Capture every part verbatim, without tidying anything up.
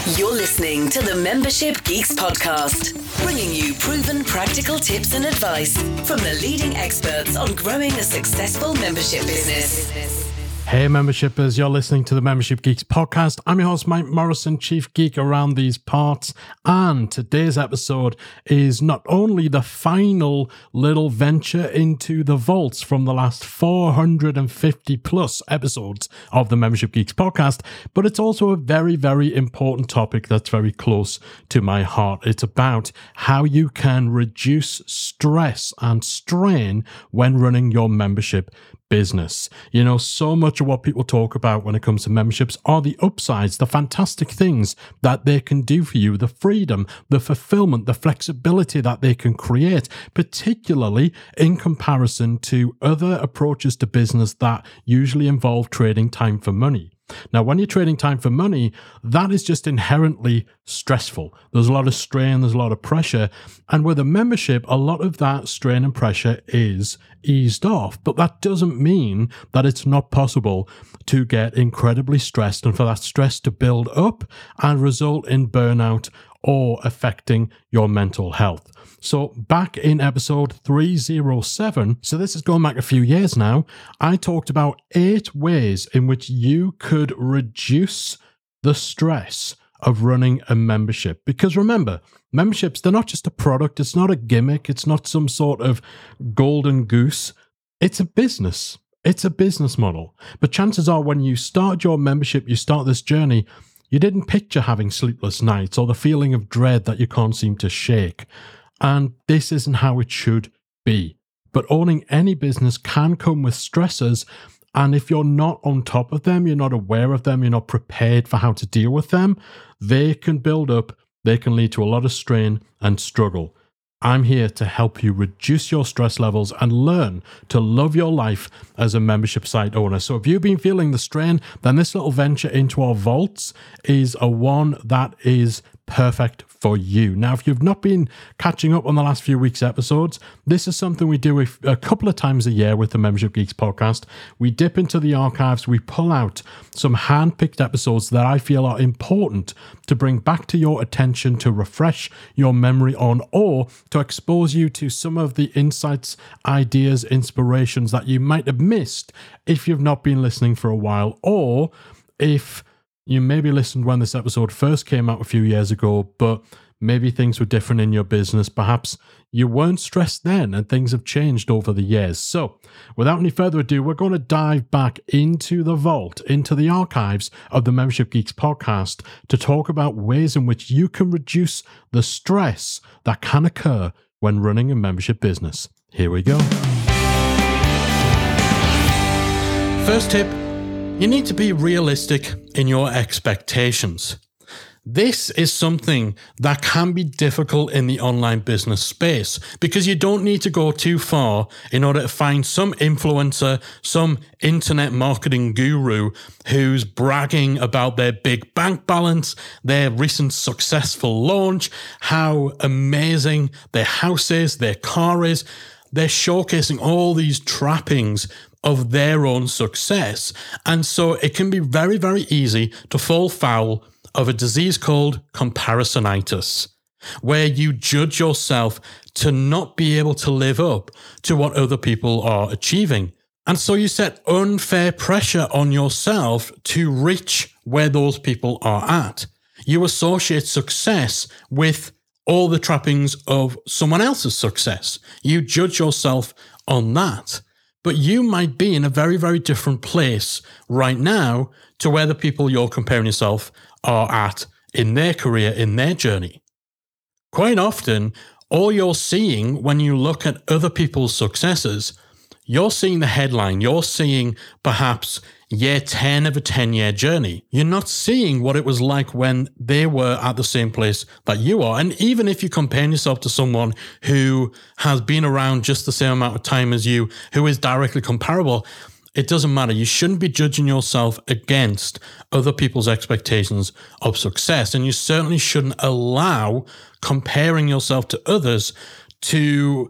You're listening to the Membership Geeks podcast, bringing you proven practical tips and advice from the leading experts on growing a successful membership business. Hey membershipers, you're listening to the Membership Geeks podcast. I'm your host, Mike Morrison, chief geek around these parts, and today's episode is not only the final little venture into the vaults from the last four hundred fifty plus episodes of the Membership Geeks podcast, but it's also a very, very important topic that's very close to my heart. It's about how you can reduce stress and strain when running your membership business. You know, so much of what people talk about when it comes to memberships are the upsides, the fantastic things that they can do for you, the freedom, the fulfillment, the flexibility that they can create, particularly in comparison to other approaches to business that usually involve trading time for money. Now, when you're trading time for money, that is just inherently stressful. There's a lot of strain, there's a lot of pressure. And with a membership, a lot of that strain and pressure is eased off. But that doesn't mean that it's not possible to get incredibly stressed and for that stress to build up and result in burnout or affecting your mental health. So back in episode three oh seven, so this is going back a few years now, I talked about eight ways in which you could reduce the stress of running a membership. Because remember, memberships, they're not just a product, it's not a gimmick, it's not some sort of golden goose, it's a business. It's a business model. But chances are when you start your membership, you start this journey, you didn't picture having sleepless nights or the feeling of dread that you can't seem to shake. And this isn't how it should be. But owning any business can come with stressors. And if you're not on top of them, you're not aware of them, you're not prepared for how to deal with them, they can build up, they can lead to a lot of strain and struggle. I'm here to help you reduce your stress levels and learn to love your life as a membership site owner. So if you've been feeling the strain, then this little venture into our vaults is a one that is perfect for you. Now, if you've not been catching up on the last few weeks' episodes, this is something we do a couple of times a year with the Membership Geeks podcast. We dip into the archives, we pull out some hand-picked episodes that I feel are important to bring back to your attention, to refresh your memory on, or to expose you to some of the insights, ideas, inspirations that you might have missed if you've not been listening for a while, or if you maybe listened when this episode first came out a few years ago, but maybe things were different in your business. Perhaps you weren't stressed then and things have changed over the years. So without any further ado, we're going to dive back into the vault, into the archives of the Membership Geeks podcast to talk about ways in which you can reduce the stress that can occur when running a membership business. Here we go. First tip. You need to be realistic in your expectations. This is something that can be difficult in the online business space because you don't need to go too far in order to find some influencer, some internet marketing guru who's bragging about their big bank balance, their recent successful launch, how amazing their house is, their car is. They're showcasing all these trappings of their own success. And so it can be very, very easy to fall foul of a disease called comparisonitis, where you judge yourself to not be able to live up to what other people are achieving. And so you set unfair pressure on yourself to reach where those people are at. You associate success with all the trappings of someone else's success. You judge yourself on that. But you might be in a very, very different place right now to where the people you're comparing yourself are at in their career, in their journey. Quite often, all you're seeing when you look at other people's successes, you're seeing the headline, you're seeing perhaps year ten of a ten-year journey. You're not seeing what it was like when they were at the same place that you are. And even if you compare yourself to someone who has been around just the same amount of time as you, who is directly comparable, it doesn't matter. You shouldn't be judging yourself against other people's expectations of success. And you certainly shouldn't allow comparing yourself to others to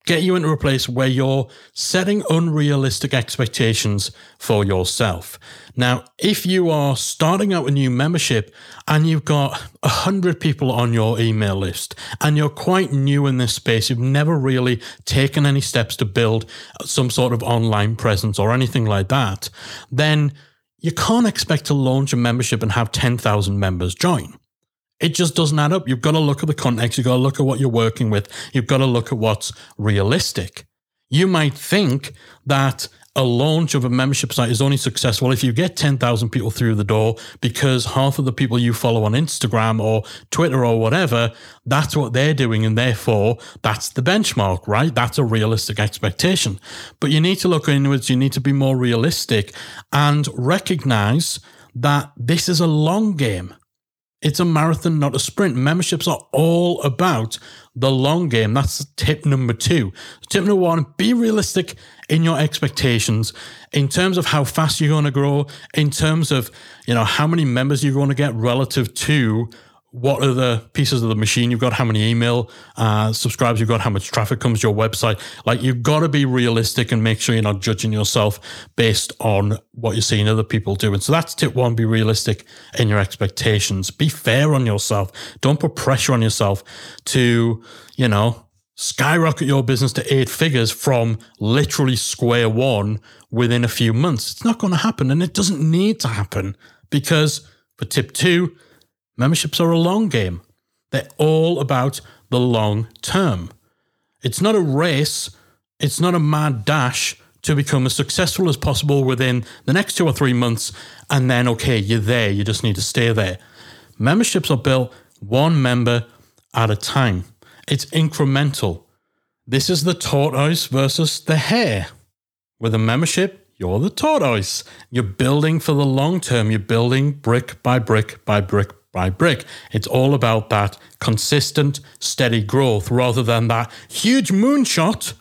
get you into a place where you're setting unrealistic expectations for yourself. Now, if you are starting out a new membership and you've got one hundred people on your email list and you're quite new in this space, you've never really taken any steps to build some sort of online presence or anything like that, then you can't expect to launch a membership and have ten thousand members join. It just doesn't add up. You've got to look at the context. You've got to look at what you're working with. You've got to look at what's realistic. You might think that a launch of a membership site is only successful if you get ten thousand people through the door because half of the people you follow on Instagram or Twitter or whatever, that's what they're doing. And therefore, that's the benchmark, right? That's a realistic expectation. But you need to look inwards. You need to be more realistic and recognize that this is a long game. It's a marathon, not a sprint. Memberships are all about the long game. That's tip number two. Tip number one, be realistic in your expectations in terms of how fast you're going to grow, in terms of, you know, how many members you're going to get relative to what are the pieces of the machine you've got, how many email uh, subscribers you've got, how much traffic comes to your website. Like, you've got to be realistic and make sure you're not judging yourself based on what you're seeing other people do. And so that's tip one, be realistic in your expectations. Be fair on yourself. Don't put pressure on yourself to, you know, skyrocket your business to eight figures from literally square one within a few months. It's not going to happen, and it doesn't need to happen, because for tip two, memberships are a long game. They're all about the long term. It's not a race. It's not a mad dash to become as successful as possible within the next two or three months. And then, okay, you're there. You just need to stay there. Memberships are built one member at a time. It's incremental. This is the tortoise versus the hare. With a membership, you're the tortoise. You're building for the long term. You're building brick by brick by brick by brick. It's all about that consistent, steady growth rather than that huge moonshot.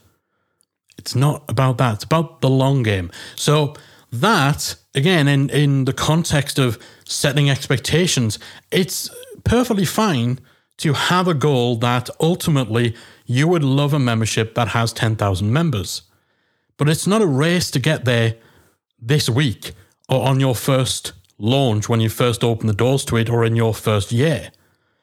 It's not about that. It's about the long game. So that, again, in, in the context of setting expectations, it's perfectly fine to have a goal that ultimately you would love a membership that has ten thousand members. But it's not a race to get there this week or on your first launch when you first open the doors to it or in your first year.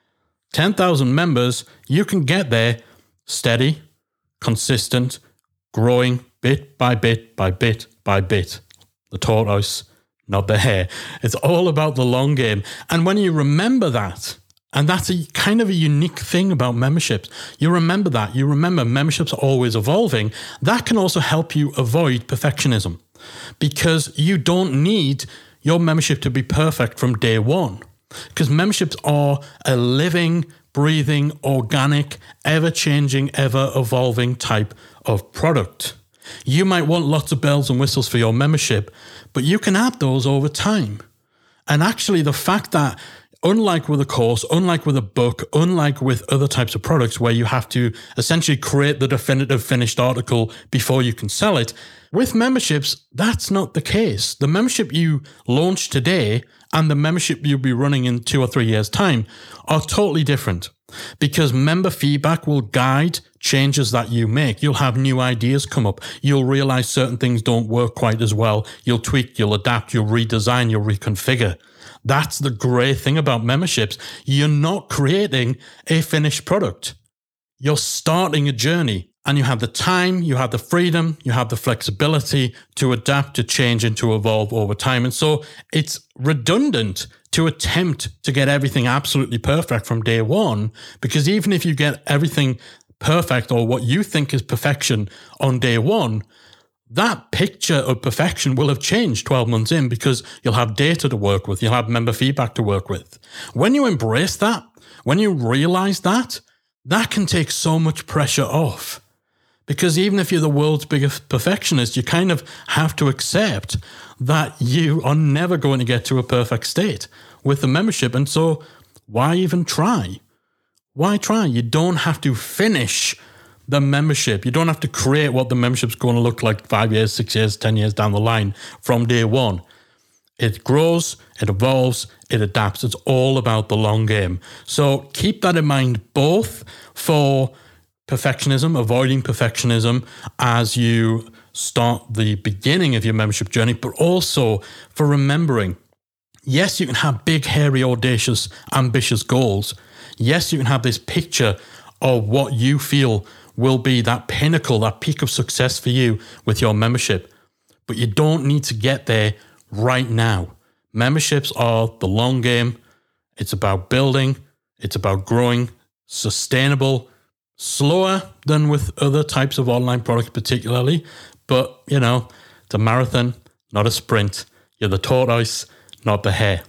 ten thousand members, you can get there steady, consistent, growing bit by bit by bit by bit. The tortoise, not the hare. It's all about the long game. And when you remember that, and that's a kind of a unique thing about memberships, you remember that, you remember memberships are always evolving, that can also help you avoid perfectionism, because you don't need your membership to be perfect from day one, because memberships are a living, breathing, organic, ever-changing, ever-evolving type of product. You might want lots of bells and whistles for your membership, but you can add those over time. And actually, the fact that, unlike with a course, unlike with a book, unlike with other types of products where you have to essentially create the definitive finished article before you can sell it, with memberships, that's not the case. The membership you launch today and the membership you'll be running in two or three years' time are totally different, because member feedback will guide changes that you make. You'll have new ideas come up. You'll realize certain things don't work quite as well. You'll tweak, you'll adapt, you'll redesign, you'll reconfigure. That's the great thing about memberships. You're not creating a finished product. You're starting a journey, and you have the time, you have the freedom, you have the flexibility to adapt, to change, and to evolve over time. And so it's redundant to attempt to get everything absolutely perfect from day one, because even if you get everything perfect or what you think is perfection on day one, that picture of perfection will have changed twelve months in, because you'll have data to work with, you'll have member feedback to work with. When you embrace that, when you realize that, that can take so much pressure off. Because even if you're the world's biggest perfectionist, you kind of have to accept that you are never going to get to a perfect state with the membership. And so why even try? Why try? You don't have to finish the membership. You don't have to create what the membership's going to look like five years, six years, ten years down the line from day one. It grows, it evolves, it adapts. It's all about the long game. So keep that in mind, both for perfectionism, avoiding perfectionism as you start the beginning of your membership journey, but also for remembering, yes, you can have big, hairy, audacious, ambitious goals. Yes, you can have this picture of what you feel will be that pinnacle, that peak of success for you with your membership. But you don't need to get there right now. Memberships are the long game. It's about building. It's about growing, sustainable, slower than with other types of online products particularly. But, you know, it's a marathon, not a sprint. You're the tortoise, not the hare.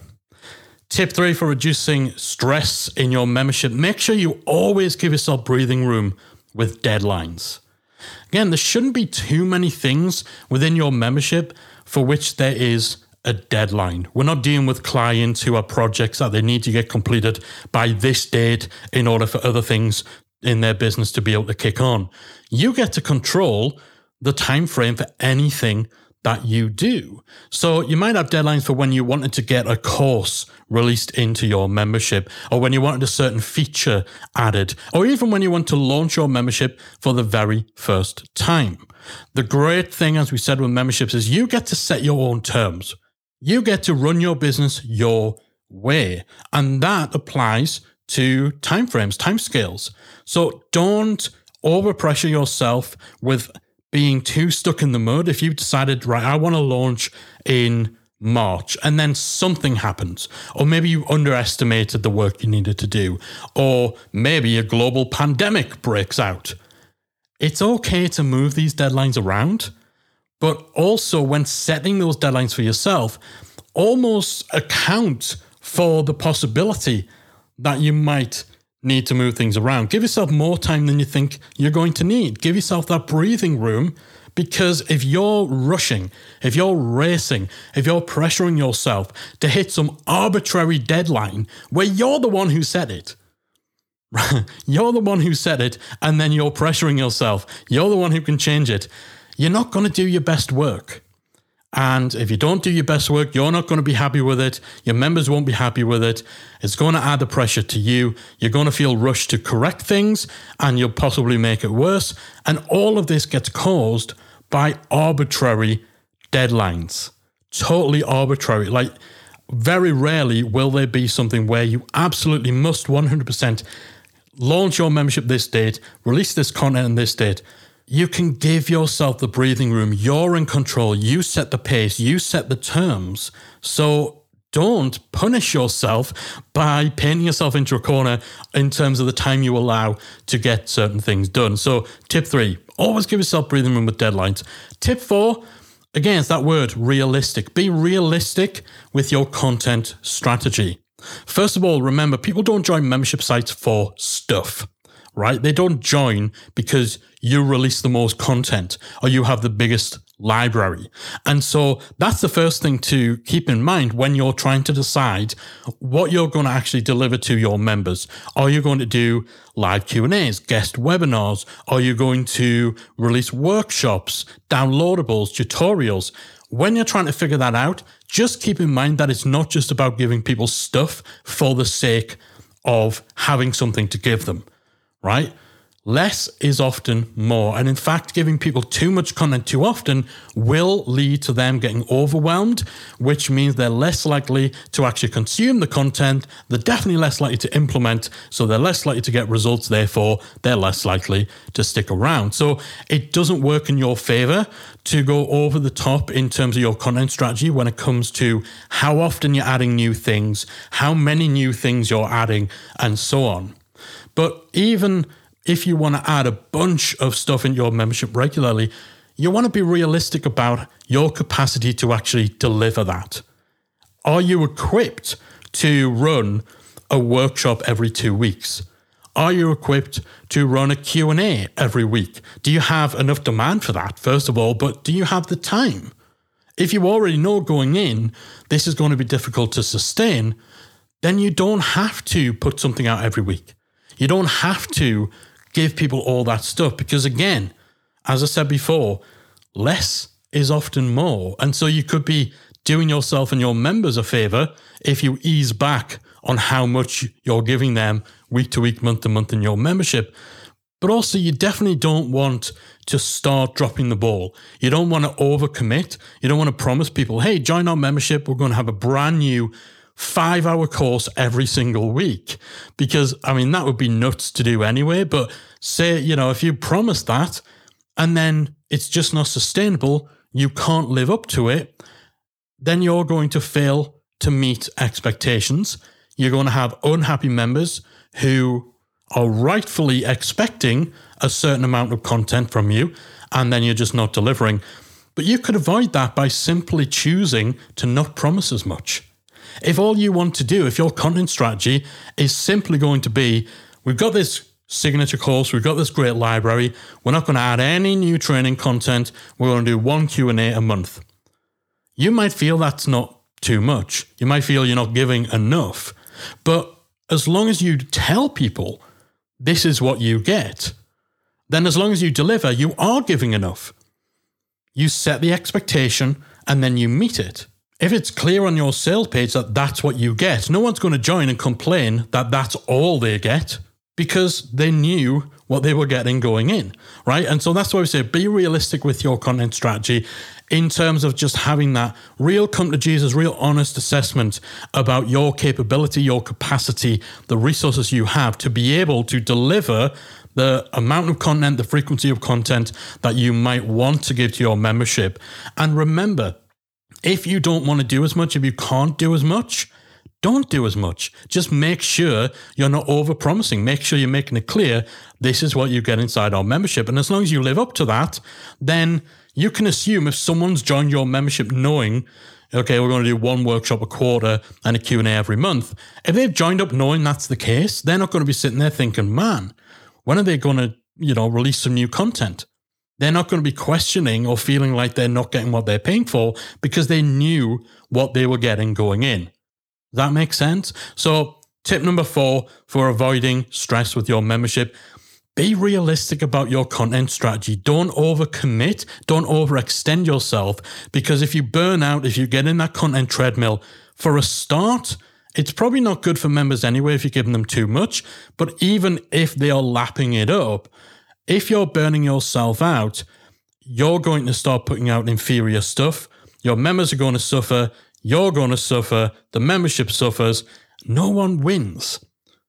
Tip three for reducing stress in your membership. Make sure you always give yourself breathing room with deadlines. Again, there shouldn't be too many things within your membership for which there is a deadline. We're not dealing with clients who have projects that they need to get completed by this date in order for other things in their business to be able to kick on. You get to control the time frame for anything that you do. So you might have deadlines for when you wanted to get a course released into your membership, or when you wanted a certain feature added, or even when you want to launch your membership for the very first time. The great thing, as we said with memberships, is you get to set your own terms. You get to run your business your way. And that applies to timeframes, timescales. So don't overpressure yourself with being too stuck in the mud. If you've decided, right, I want to launch in March, and then something happens, or maybe you underestimated the work you needed to do, or maybe a global pandemic breaks out. It's okay to move these deadlines around, but also when setting those deadlines for yourself, almost account for the possibility that you might need to move things around. Give yourself more time than you think you're going to need. Give yourself that breathing room, because if you're rushing, if you're racing, if you're pressuring yourself to hit some arbitrary deadline where you're the one who set it, you're the one who set it, and then you're pressuring yourself, you're the one who can change it, you're not going to do your best work. And if you don't do your best work, you're not going to be happy with it. Your members won't be happy with it. It's going to add the pressure to you. You're going to feel rushed to correct things, and you'll possibly make it worse. And all of this gets caused by arbitrary deadlines. Totally arbitrary. Like, very rarely will there be something where you absolutely must one hundred percent launch your membership this date, release this content on this date. You can give yourself the breathing room. You're in control. You set the pace. You set the terms. So don't punish yourself by painting yourself into a corner in terms of the time you allow to get certain things done. So tip three, always give yourself breathing room with deadlines. Tip four, again, it's that word, realistic. Be realistic with your content strategy. First of all, remember, people don't join membership sites for stuff. Right? They don't join because you release the most content or you have the biggest library. And so that's the first thing to keep in mind when you're trying to decide what you're going to actually deliver to your members. Are you going to do live Q and A's, guest webinars? Are you going to release workshops, downloadables, tutorials? When you're trying to figure that out, just keep in mind that it's not just about giving people stuff for the sake of having something to give them. Right? Less is often more. And in fact, giving people too much content too often will lead to them getting overwhelmed, which means they're less likely to actually consume the content. They're definitely less likely to implement. So they're less likely to get results. Therefore, they're less likely to stick around. So it doesn't work in your favor to go over the top in terms of your content strategy when it comes to how often you're adding new things, how many new things you're adding, and so on. But even if you want to add a bunch of stuff in your membership regularly, you want to be realistic about your capacity to actually deliver that. Are you equipped to run a workshop every two weeks? Are you equipped to run a Q and A every week? Do you have enough demand for that, first of all, but do you have the time? If you already know going in, this is going to be difficult to sustain, then you don't have to put something out every week. You don't have to give people all that stuff because, again, as I said before, less is often more. And so you could be doing yourself and your members a favor if you ease back on how much you're giving them week to week, month to month in your membership. But also, you definitely don't want to start dropping the ball. You don't want to overcommit. You don't want to promise people, hey, join our membership. We're going to have a brand new five-hour course every single week. Because, I mean, that would be nuts to do anyway. But say, you know, if you promise that and then it's just not sustainable, you can't live up to it, then you're going to fail to meet expectations. You're going to have unhappy members who are rightfully expecting a certain amount of content from you, and then you're just not delivering. But you could avoid that by simply choosing to not promise as much. If all you want to do, if your content strategy is simply going to be, we've got this signature course, we've got this great library, we're not going to add any new training content, we're going to do one Q and A a month. You might feel that's not too much. You might feel you're not giving enough. But as long as you tell people this is what you get, then as long as you deliver, you are giving enough. You set the expectation and then you meet it. If it's clear on your sales page that that's what you get, no one's going to join and complain that that's all they get because they knew what they were getting going in, right? And so that's why we say be realistic with your content strategy in terms of just having that real come to Jesus, real honest assessment about your capability, your capacity, the resources you have to be able to deliver the amount of content, the frequency of content that you might want to give to your membership. And remember, if you don't want to do as much, if you can't do as much, don't do as much. Just make sure you're not over-promising. Make sure you're making it clear this is what you get inside our membership. And as long as you live up to that, then you can assume if someone's joined your membership knowing, okay, we're going to do one workshop a quarter and a Q and A every month. If they've joined up knowing that's the case, they're not going to be sitting there thinking, man, when are they going to, you know, release some new content? They're not going to be questioning or feeling like they're not getting what they're paying for because they knew what they were getting going in. Does that make sense? So tip number four for avoiding stress with your membership, be realistic about your content strategy. Don't overcommit. Don't overextend yourself because if you burn out, if you get in that content treadmill, for a start, it's probably not good for members anyway if you're giving them too much. But even if they are lapping it up, if you're burning yourself out, you're going to start putting out inferior stuff. Your members are going to suffer. You're going to suffer. The membership suffers. No one wins.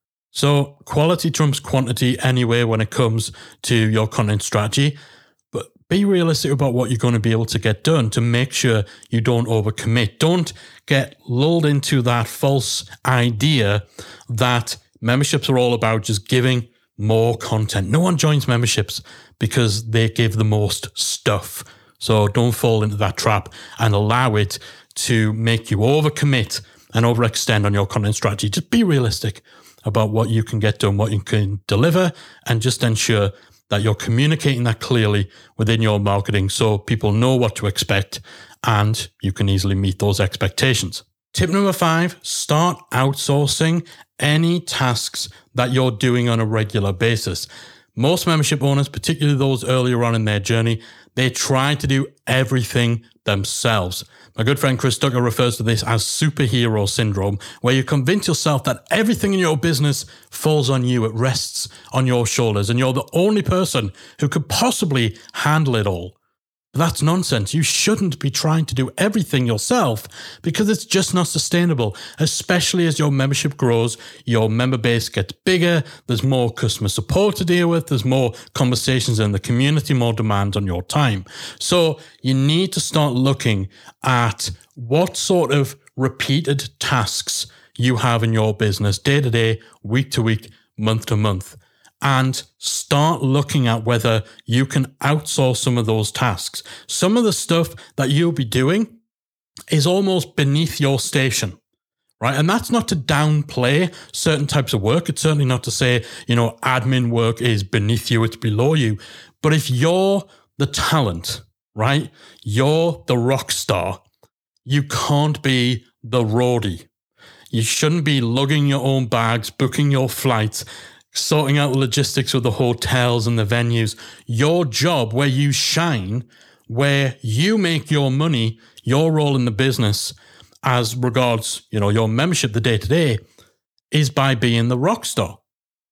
So quality trumps quantity anyway when it comes to your content strategy. But be realistic about what you're going to be able to get done to make sure you don't overcommit. Don't get lulled into that false idea that memberships are all about just giving more content. No one joins memberships because they give the most stuff. So don't fall into that trap and allow it to make you overcommit and overextend on your content strategy. Just be realistic about what you can get done, what you can deliver, and just ensure that you're communicating that clearly within your marketing so people know what to expect and you can easily meet those expectations. Tip number five, start outsourcing any tasks that you're doing on a regular basis. Most membership owners, particularly those earlier on in their journey, they try to do everything themselves. My good friend Chris Ducker refers to this as superhero syndrome, where you convince yourself that everything in your business falls on you, it rests on your shoulders, and you're the only person who could possibly handle it all. That's nonsense. You shouldn't be trying to do everything yourself because it's just not sustainable, especially as your membership grows, your member base gets bigger, there's more customer support to deal with, there's more conversations in the community, more demand on your time. So you need to start looking at what sort of repeated tasks you have in your business day to day, week to week, month to month. And start looking at whether you can outsource some of those tasks. Some of the stuff that you'll be doing is almost beneath your station, right? And that's not to downplay certain types of work. It's certainly not to say, you know, admin work is beneath you, it's below you. But if you're the talent, right? You're the rock star. You can't be the roadie. You shouldn't be lugging your own bags, booking your flights, sorting out the logistics with the hotels and the venues. Your job, where you shine, where you make your money, your role in the business as regards, you know, your membership, the day-to-day, is by being the rock star.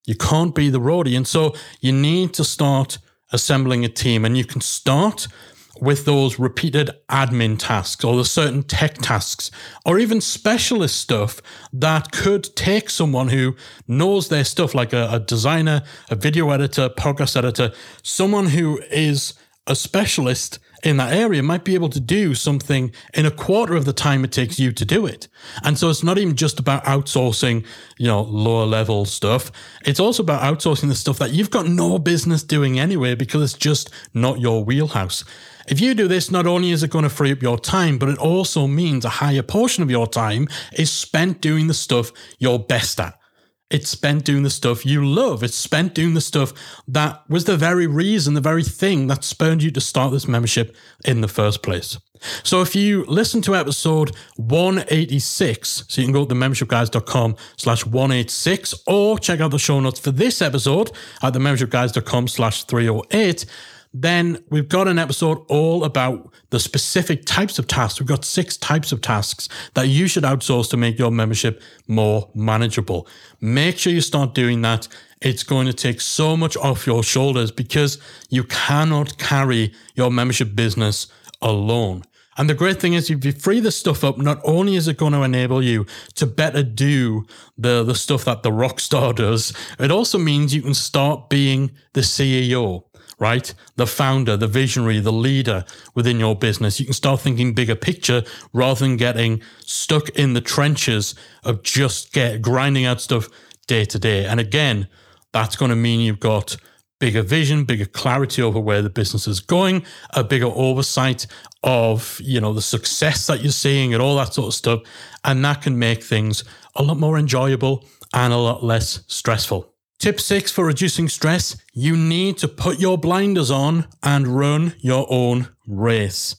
You can't be the roadie. And so you need to start assembling a team, and you can start with those repeated admin tasks or the certain tech tasks or even specialist stuff that could take someone who knows their stuff, like a, a designer, a video editor, podcast editor, someone who is a specialist in that area might be able to do something in a quarter of the time it takes you to do it. And so it's not even just about outsourcing, you know, lower level stuff. It's also about outsourcing the stuff that you've got no business doing anyway, because it's just not your wheelhouse. If you do this, not only is it going to free up your time, but it also means a higher portion of your time is spent doing the stuff you're best at. It's spent doing the stuff you love. It's spent doing the stuff that was the very reason, the very thing that spurred you to start this membership in the first place. So if you listen to episode one eighty-six, so you can go to themembershipguys.com slash 186 or check out the show notes for this episode at themembershipguys.com slash 308, then we've got an episode all about the specific types of tasks. We've got six types of tasks that you should outsource to make your membership more manageable. Make sure you start doing that. It's going to take so much off your shoulders because you cannot carry your membership business alone. And the great thing is, if you free this stuff up, not only is it going to enable you to better do the, the stuff that the rock star does, it also means you can start being the C E O. Right? The founder, the visionary, the leader within your business. You can start thinking bigger picture rather than getting stuck in the trenches of just get grinding out stuff day to day. And again, that's going to mean you've got bigger vision, bigger clarity over where the business is going, a bigger oversight of, you know, the success that you're seeing and all that sort of stuff. And that can make things a lot more enjoyable and a lot less stressful. Tip six for reducing stress, you need to put your blinders on and run your own race.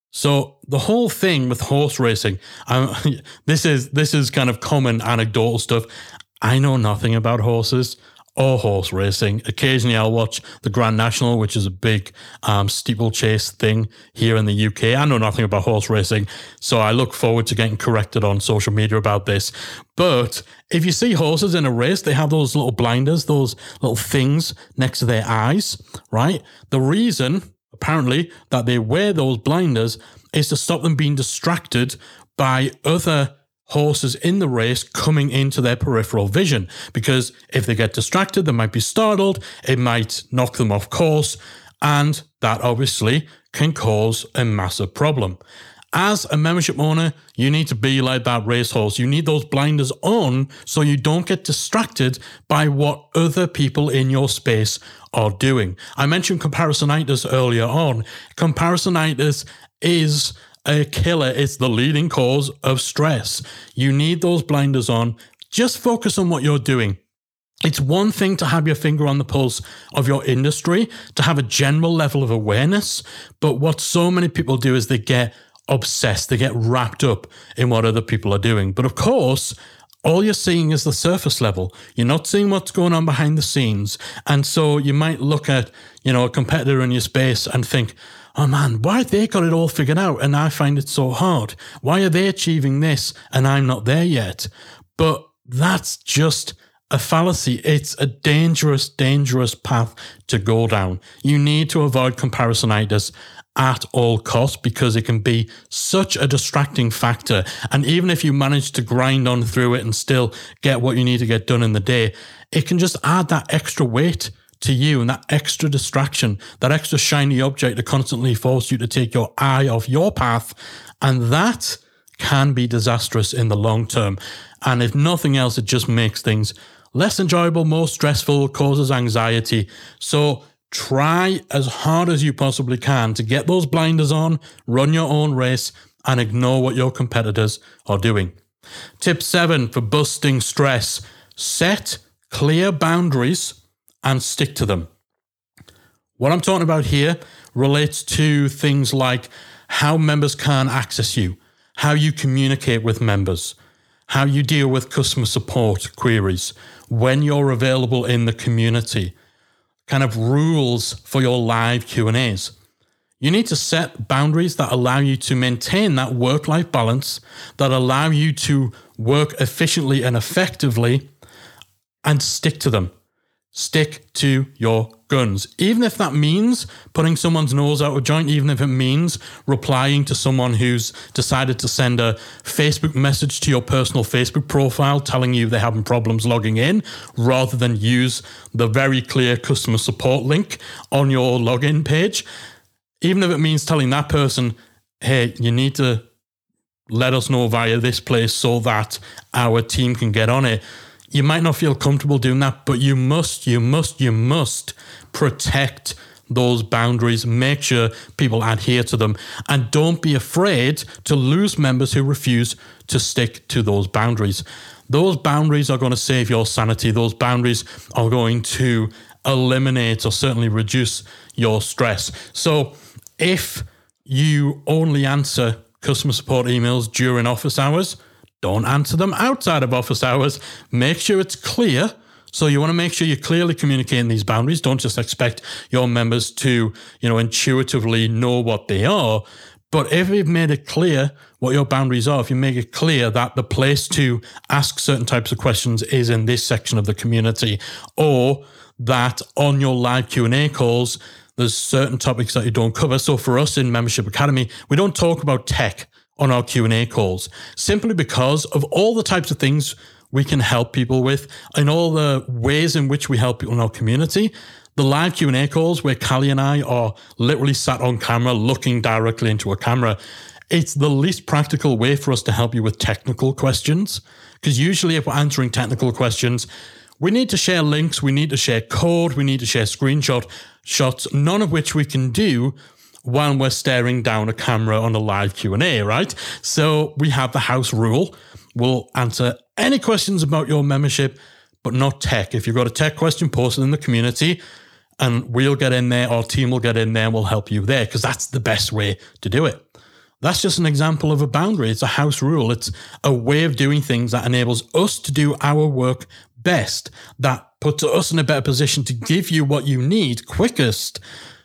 So the whole thing with horse racing, um, this is this is kind of common anecdotal stuff. I know nothing about horses or horse racing. Occasionally I'll watch the Grand National, which is a big um, steeplechase thing here in the U K. I know nothing about horse racing, so I look forward to getting corrected on social media about this. But if you see horses in a race, they have those little blinders, those little things next to their eyes, right? The reason, apparently, that they wear those blinders is to stop them being distracted by other horses in the race coming into their peripheral vision. Because if they get distracted, they might be startled, it might knock them off course, and that obviously can cause a massive problem. As a membership owner, you need to be like that racehorse. You need those blinders on so you don't get distracted by what other people in your space are doing. I mentioned comparisonitis earlier on. Comparisonitis is a killer. It's the leading cause of stress. You need those blinders on. Just focus on what you're doing. It's one thing to have your finger on the pulse of your industry, to have a general level of awareness, but what so many people do is they get obsessed, they get wrapped up in what other people are doing. But of course, all you're seeing is the surface level. You're not seeing what's going on behind the scenes. And so you might look at, you know, a competitor in your space and think, oh man, why have they got it all figured out and I find it so hard? Why are they achieving this and I'm not there yet? But that's just a fallacy. It's a dangerous, dangerous path to go down. You need to avoid comparisonitis at all costs because it can be such a distracting factor. And even if you manage to grind on through it and still get what you need to get done in the day, it can just add that extra weight to you and that extra distraction, that extra shiny object to constantly force you to take your eye off your path. And that can be disastrous in the long term. And if nothing else, it just makes things less enjoyable, more stressful, causes anxiety. So try as hard as you possibly can to get those blinders on, run your own race, and ignore what your competitors are doing. Tip seven for busting stress, set clear boundaries and stick to them. What I'm talking about here relates to things like how members can access you, how you communicate with members, how you deal with customer support queries, when you're available in the community, kind of rules for your live Q and A's. You need to set boundaries that allow you to maintain that work-life balance, that allow you to work efficiently and effectively, and stick to them. stick to your guns. Even if that means putting someone's nose out of joint, even if it means replying to someone who's decided to send a Facebook message to your personal Facebook profile telling you they're having problems logging in, rather than use the very clear customer support link on your login page. Even if it means telling that person, hey, you need to let us know via this place so that our team can get on it. You might not feel comfortable doing that, but you must, you must, you must protect those boundaries. Make sure people adhere to them. And don't be afraid to lose members who refuse to stick to those boundaries. Those boundaries are going to save your sanity. Those boundaries are going to eliminate or certainly reduce your stress. So if you only answer customer support emails during office hours, don't answer them outside of office hours. Make sure it's clear. So you want to make sure you're clearly communicating these boundaries. Don't just expect your members to, you know, intuitively know what they are. But if you've made it clear what your boundaries are, if you make it clear that the place to ask certain types of questions is in this section of the community, or that on your live Q and A calls, there's certain topics that you don't cover. So for us in Membership Academy, we don't talk about tech on our Q and A calls, simply because of all the types of things we can help people with and all the ways in which we help people in our community. The live Q and A calls where Callie and I are literally sat on camera looking directly into a camera, it's the least practical way for us to help you with technical questions. Because usually if we're answering technical questions, we need to share links, we need to share code, we need to share screenshot shots, none of which we can do while we're staring down a camera on a live Q and A, right? So we have the house rule. We'll answer any questions about your membership, but not tech. If you've got a tech question, post it in the community and we'll get in there, our team will get in there and we'll help you there, because that's the best way to do it. That's just an example of a boundary. It's a house rule. It's a way of doing things that enables us to do our work best, that puts us in a better position to give you what you need quickest.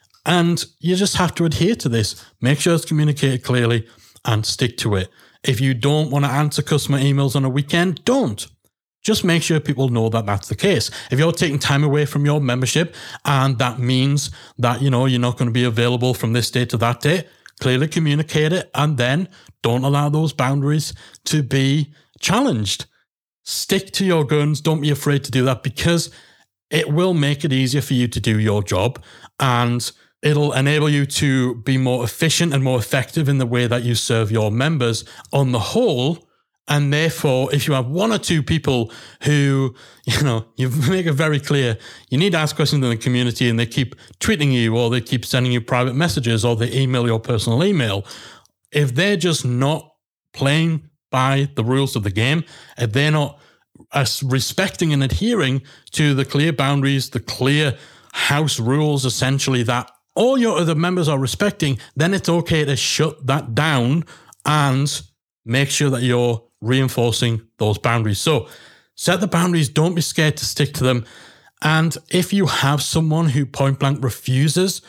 And you just have to adhere to this. Make sure it's communicated clearly and stick to it. If you don't want to answer customer emails on a weekend, don't. Just make sure people know that that's the case. If you're taking time away from your membership and that means that, you know, you're not going to be available from this day to that day, clearly communicate it and then don't allow those boundaries to be challenged. Stick to your guns. Don't be afraid to do that, because it will make it easier for you to do your job and it'll enable you to be more efficient and more effective in the way that you serve your members on the whole. And therefore, if you have one or two people who, you know, you make it very clear, you need to ask questions in the community and they keep tweeting you or they keep sending you private messages or they email your personal email, if they're just not playing by the rules of the game, if they're not as respecting and adhering to the clear boundaries, the clear house rules, essentially, that all your other members are respecting, then it's okay to shut that down and make sure that you're reinforcing those boundaries. So set the boundaries. Don't be scared to stick to them. And if you have someone who point blank refuses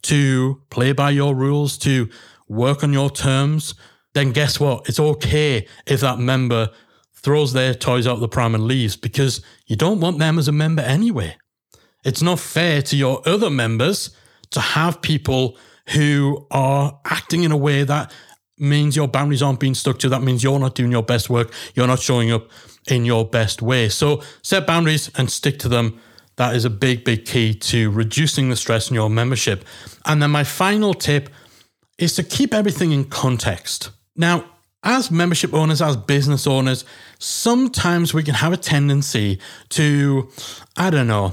to play by your rules, to work on your terms, then guess what? It's okay if that member throws their toys out the pram and leaves, because you don't want them as a member anyway. It's not fair to your other members to have people who are acting in a way that means your boundaries aren't being stuck to. That means you're not doing your best work. You're not showing up in your best way. So set boundaries and stick to them. That is a big, big key to reducing the stress in your membership. And then my final tip is to keep everything in context. Now, as membership owners, as business owners, sometimes we can have a tendency to, I don't know,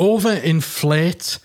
overinflate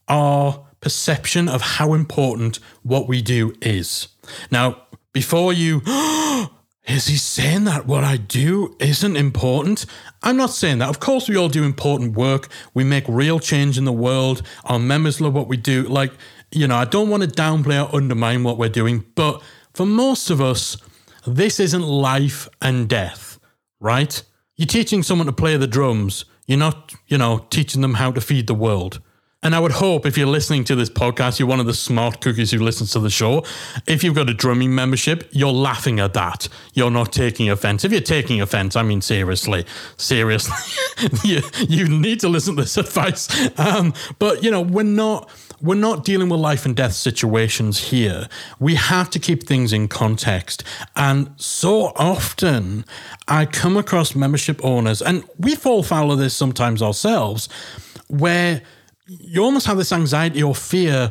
our perception of how important what we do is. Now, before you, oh, is he saying that what I do isn't important? I'm not saying that. Of course, we all do important work. We make real change in the world. Our members love what we do. Like, you know, I don't want to downplay or undermine what we're doing, but for most of us, this isn't life and death, right? You're teaching someone to play the drums. You're not, you know, teaching them how to feed the world. And I would hope if you're listening to this podcast, you're one of the smart cookies who listens to the show. If you've got a drumming membership, you're laughing at that. You're not taking offense. If you're taking offense, I mean, seriously, seriously, you, you need to listen to this advice. Um, but, you know, we're not... We're not dealing with life and death situations here. We have to keep things in context. And so often I come across membership owners, and we fall foul of this sometimes ourselves, where you almost have this anxiety or fear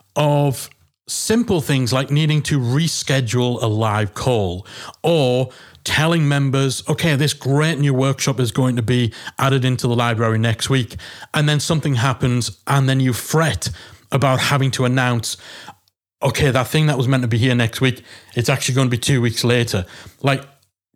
of simple things like needing to reschedule a live call or telling members, okay, this great new workshop is going to be added into the library next week. And then something happens and then you fret about having to announce, okay, that thing that was meant to be here next week, it's actually going to be two weeks later. Like,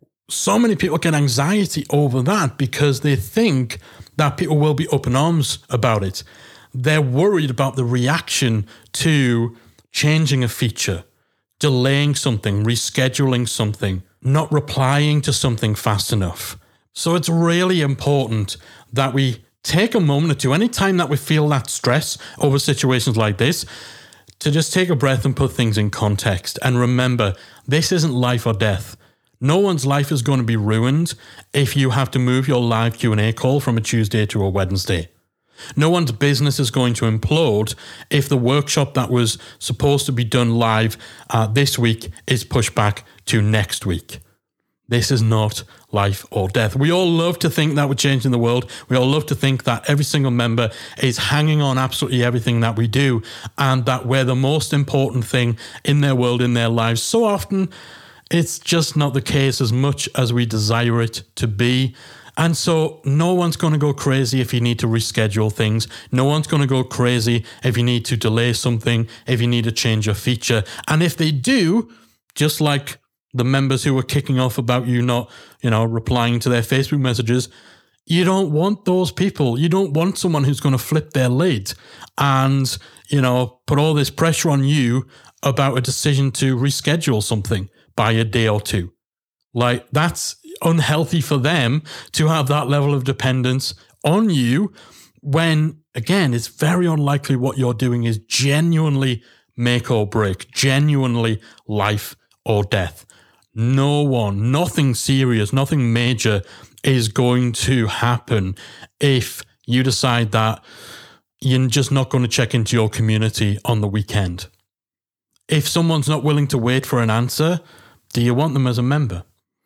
so many people get anxiety over that because they think that people will be up in arms about it. They're worried about the reaction to changing a feature, delaying something, rescheduling something, not replying to something fast enough. So it's really important that we take a moment or two, anytime that we feel that stress over situations like this, to just take a breath and put things in context. And remember, this isn't life or death. No one's life is going to be ruined if you have to move your live Q and A call from a Tuesday to a Wednesday. No one's business is going to implode if the workshop that was supposed to be done live uh, this week is pushed back to next week. This is not life or death. We all love to think that we're changing the world. We all love to think that every single member is hanging on absolutely everything that we do and that we're the most important thing in their world, in their lives. So often, it's just not the case as much as we desire it to be. And so no one's going to go crazy if you need to reschedule things. No one's going to go crazy if you need to delay something, if you need to change a feature. And if they do, just like the members who were kicking off about you not, you know, replying to their Facebook messages, you don't want those people. You don't want someone who's going to flip their lid and, you know, put all this pressure on you about a decision to reschedule something by a day or two. Like, that's unhealthy for them to have that level of dependence on you when, again, it's very unlikely what you're doing is genuinely make or break, genuinely life or death. No one, nothing serious, nothing major is going to happen if you decide that you're just not going to check into your community on the weekend. If someone's not willing to wait for an answer, do you want them as a member?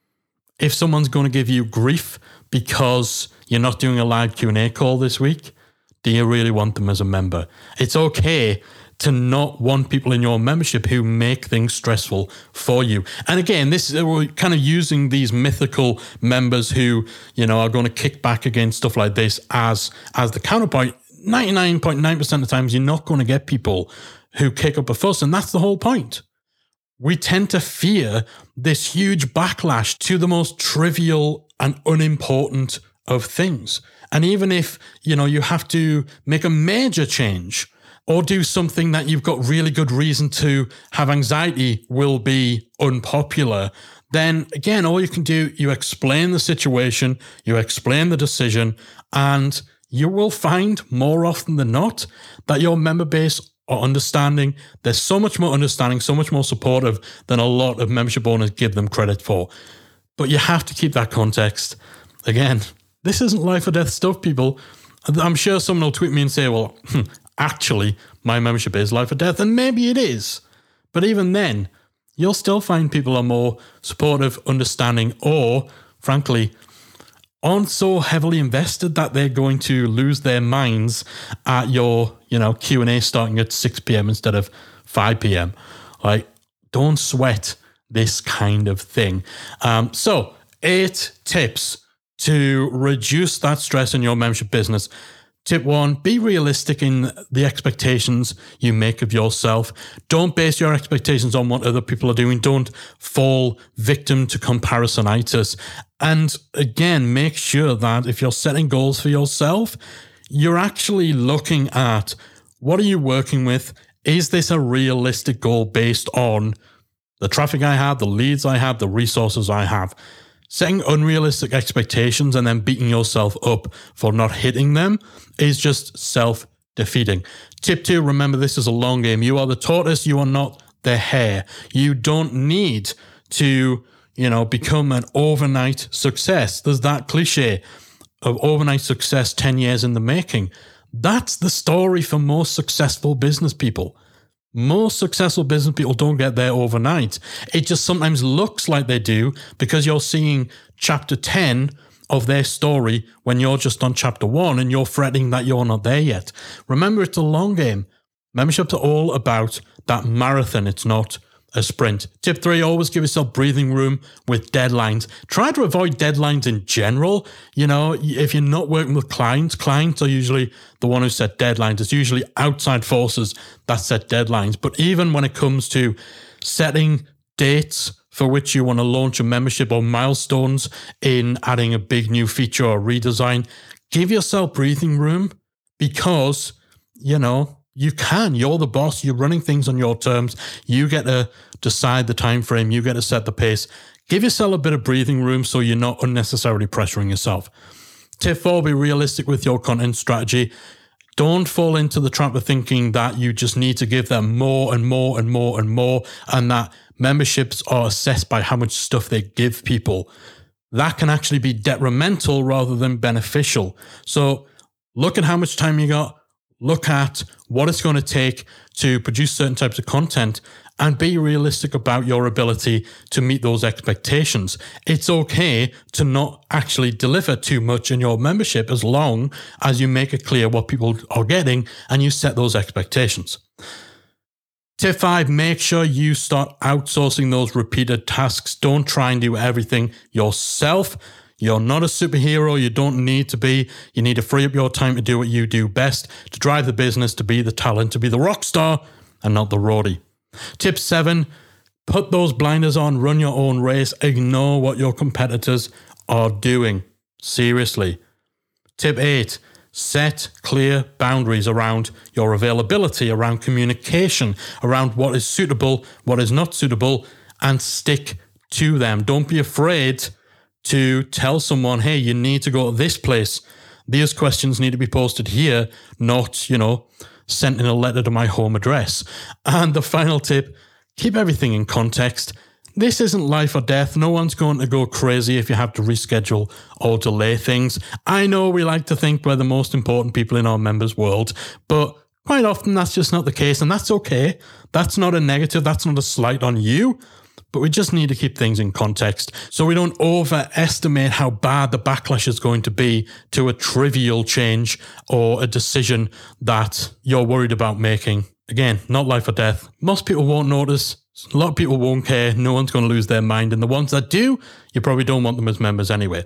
If someone's going to give you grief because you're not doing a live Q and A call this week, do you really want them as a member? It's okay to not want people in your membership who make things stressful for you. And again, this is, we're kind of using these mythical members who, you know, are going to kick back against stuff like this as, as the counterpoint. ninety-nine point nine percent of the times, you're not going to get people who kick up a fuss. And that's the whole point. We tend to fear this huge backlash to the most trivial and unimportant of things. And even if, you know, you have to make a major change or do something that you've got really good reason to have anxiety will be unpopular, then again, all you can do, you explain the situation, you explain the decision, and you will find more often than not that your member base are understanding. They're so much more understanding, so much more supportive than a lot of membership owners give them credit for. But you have to keep that context. Again, this isn't life or death stuff, people. I'm sure someone will tweet me and say, well, actually, my membership is life or death, and maybe it is. But even then, you'll still find people are more supportive, understanding, or, frankly, aren't so heavily invested that they're going to lose their minds at your, you know, Q and A starting at six p.m. instead of five p.m. Like, don't sweat this kind of thing. Um, so, eight tips to reduce that stress in your membership business. Tip one, be realistic in the expectations you make of yourself. Don't base your expectations on what other people are doing. Don't fall victim to comparisonitis. And again, make sure that if you're setting goals for yourself, you're actually looking at what are you working with? Is this a realistic goal based on the traffic I have, the leads I have, the resources I have? Setting unrealistic expectations and then beating yourself up for not hitting them is just self defeating. Tip two, remember this is a long game. You are the tortoise, you are not the hare. You don't need to, you know, become an overnight success. There's that cliche of overnight success ten years in the making. That's the story for most successful business people. Most successful business people don't get there overnight. It just sometimes looks like they do because you're seeing chapter ten of their story when you're just on chapter one and you're fretting that you're not there yet. Remember, it's a long game. Memberships are all about that marathon. It's not a sprint. Tip three, always give yourself breathing room with deadlines. Try to avoid deadlines in general. You know, if you're not working with clients, clients are usually the one who set deadlines. It's usually outside forces that set deadlines. But even when it comes to setting dates for which you want to launch a membership or milestones in adding a big new feature or redesign, give yourself breathing room because, you know, you can. You're the boss. You're running things on your terms. You get to decide the time frame. You get to set the pace. Give yourself a bit of breathing room so you're not unnecessarily pressuring yourself. Tip four, be realistic with your content strategy. Don't fall into the trap of thinking that you just need to give them more and more and more and more, and that memberships are assessed by how much stuff they give people. That can actually be detrimental rather than beneficial. So look at how much time you got. Look at what it's going to take to produce certain types of content and be realistic about your ability to meet those expectations. It's okay to not actually deliver too much in your membership as long as you make it clear what people are getting and you set those expectations. Tip five, make sure you start outsourcing those repeated tasks. Don't try and do everything yourself. You're not a superhero. You don't need to be. You need to free up your time to do what you do best, to drive the business, to be the talent, to be the rock star and not the roadie. Tip seven, put those blinders on, run your own race, ignore what your competitors are doing. Seriously. Tip eight, set clear boundaries around your availability, around communication, around what is suitable, what is not suitable, and stick to them. Don't be afraid to tell someone, hey, you need to go to this place. These questions need to be posted here, not, you know, sent in a letter to my home address. And the final tip, keep everything in context. This isn't life or death. No one's going to go crazy if you have to reschedule or delay things. I know we like to think we're the most important people in our members' world, but quite often that's just not the case, and that's okay. That's not a negative. That's not a slight on you. But we just need to keep things in context so we don't overestimate how bad the backlash is going to be to a trivial change or a decision that you're worried about making. Again, not life or death. Most people won't notice. A lot of people won't care. No one's going to lose their mind. And the ones that do, you probably don't want them as members anyway.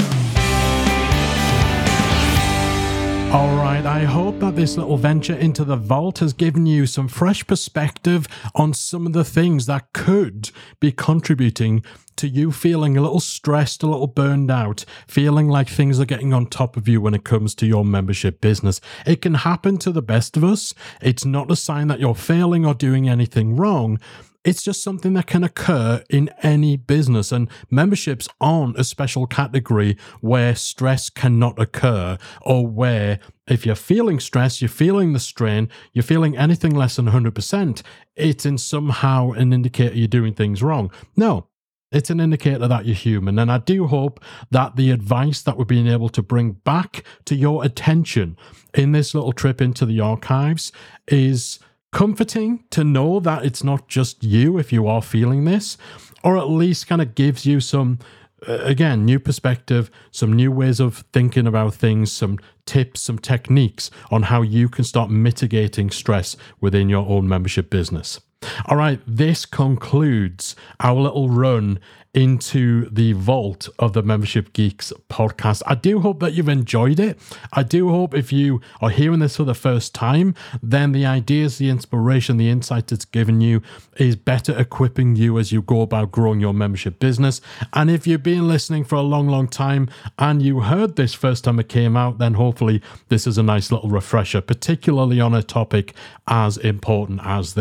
All right, I hope that this little venture into the vault has given you some fresh perspective on some of the things that could be contributing to you feeling a little stressed, a little burned out, feeling like things are getting on top of you when it comes to your membership business. It can happen to the best of us. It's not a sign that you're failing or doing anything wrong. It's just something that can occur in any business, and memberships aren't a special category where stress cannot occur, or where if you're feeling stress, you're feeling the strain, you're feeling anything less than one hundred percent, it's in somehow an indicator you're doing things wrong. No, it's an indicator that you're human. And I do hope that the advice that we're being able to bring back to your attention in this little trip into the archives is comforting to know that it's not just you if you are feeling this, or at least kind of gives you some, uh, again, new perspective, some new ways of thinking about things, some tips, some techniques on how you can start mitigating stress within your own membership business. All right, this concludes our little run into the vault of the Membership Geeks podcast. I do hope that you've enjoyed it. I do hope if you are hearing this for the first time, then the ideas, the inspiration, the insight it's given you is better equipping you as you go about growing your membership business. And if you've been listening for a long, long time and you heard this first time it came out, then hopefully this is a nice little refresher, particularly on a topic as important as this.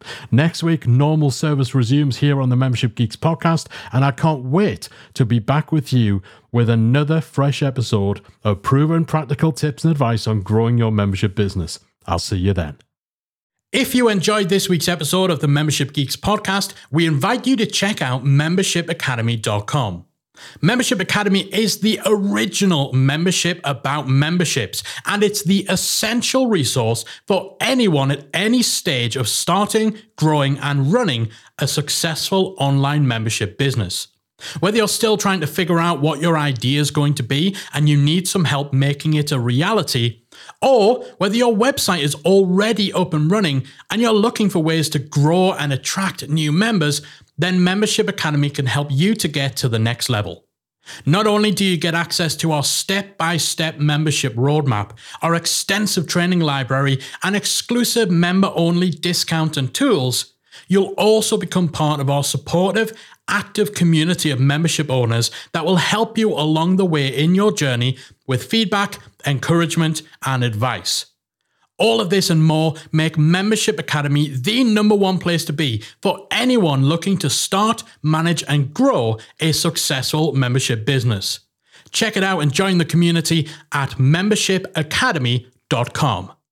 Next week, normal service resumes here on the Membership Geeks podcast, and I can't wait to be back with you with another fresh episode of proven practical tips and advice on growing your membership business. I'll see you then. If you enjoyed this week's episode of the Membership Geeks podcast, we invite you to check out membership academy dot com. Membership Academy is the original membership about memberships, and it's the essential resource for anyone at any stage of starting, growing, and running a successful online membership business. Whether you're still trying to figure out what your idea is going to be and you need some help making it a reality, or whether your website is already up and running and you're looking for ways to grow and attract new members, then Membership Academy can help you to get to the next level. Not only do you get access to our step-by-step membership roadmap, our extensive training library, and exclusive member-only discount and tools, you'll also become part of our supportive, active community of membership owners that will help you along the way in your journey with feedback, encouragement, and advice. All of this and more make Membership Academy the number one place to be for anyone looking to start, manage, and grow a successful membership business. Check it out and join the community at membership academy dot com.